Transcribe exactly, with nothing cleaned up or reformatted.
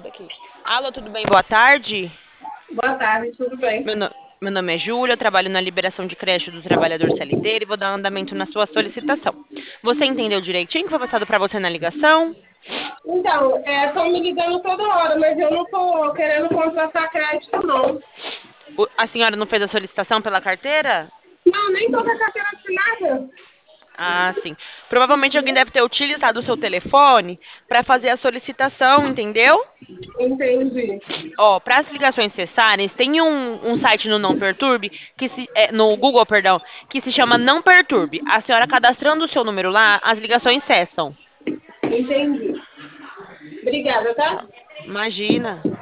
daqui. Alô, tudo bem? Boa tarde. Boa tarde, tudo bem? Meu, no- Meu nome é Júlia, eu trabalho na liberação de creche do trabalhador C L T e vou dar andamento na sua solicitação. Você entendeu direitinho o que foi passado para você na ligação? Então, estão me ligando toda hora, mas eu não estou querendo contratar crédito, não. O- A senhora não fez a solicitação pela carteira? Não, nem estou com a carteira assinada. Ah, sim. Provavelmente alguém deve ter utilizado o seu telefone para fazer a solicitação, entendeu? Entendi. Ó, para as ligações cessarem, tem um, um site no Não Perturbe, que se, é, no Google, perdão, que se chama Não Perturbe. A senhora cadastrando o seu número lá, as ligações cessam. Entendi. Obrigada, tá? Imagina.